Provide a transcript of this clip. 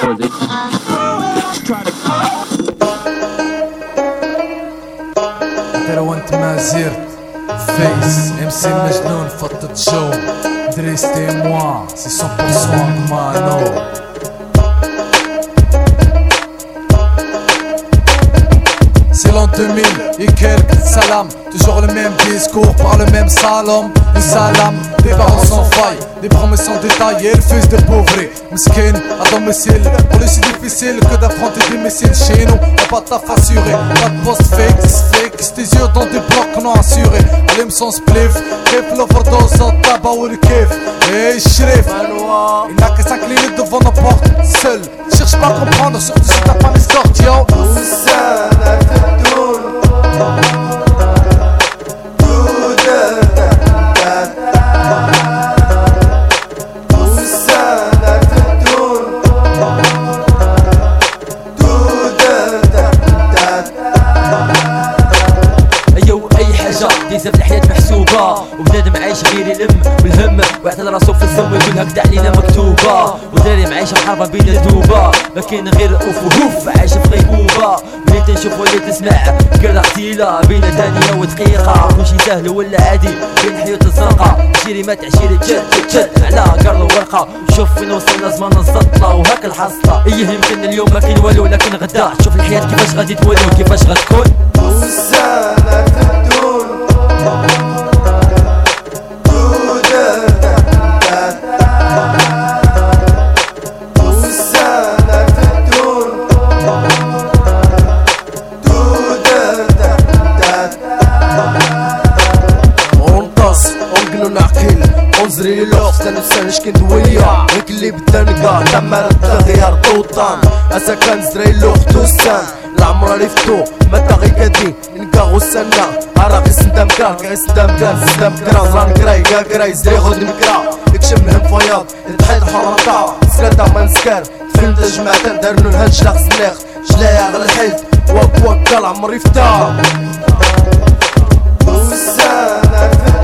حتى لو انت ما زرت فيس MC مجنون فطت جو دريستي موا سي 100% مانو. C'est l'an 2000 et quelques salam. Toujours le même discours par le même salam. Du salam, des paroles sans faille, des promesses sans détail et le fils de pauvre Meskin à domicile. Pour lui c'est difficile que d'affronter des missiles. Chez nous, y'a pas de taf assuré, pas de post fake, c'est tes yeux dans des blocs non assurés. Allume son spliff, kif l'overdose, au tabac ou le kiff. Hey Shrif, il n'a que 5 minutes devant nos portes, seul. Cherche pas à comprendre, surtout si t'as pas l'escorte, yo. ديزا في الحياة محسوبة وبنادم عايش غير الام والهم واعتل راسو في الزم ويقول هكدا علينا مكتوبة ودراري معايشة محاربة بين الدوبة ما كاين غير اوف وهوف عايشة في غيبوبة وليت نشوف وليت نسمع كرة قتيلة بين ثانية ودقيقة كلشي سهل ولا عادي بين حيوت الزرقاء عشيري ما تعشيري تشد على قرن ورقة وشوف فين وصلنا زمان الزطلة وهاك الحصلة ايه يمكن اليوم ما كاين والو لكن غدا شوف الحياة كيفاش غادي تولي وكيفاش غتكون. انزري للوقت تنسانش كندوية غيك اللي بالدنقة تمر التغيير طوطان اسا كنزري لوقت وسان العمر ريفتو ما تاغي كدي نكا غسانا عراق يسندم كار كيسندم كار سندم كرا زران كراي كاكراي زري خد مكرا يكشم مهم فياض يتحيد حرطا سكاتا ما نسكر فهمت جماعة دارنو الهنش لاخ سنيخ جلايا غل الحيد وك العمر يفتا وسان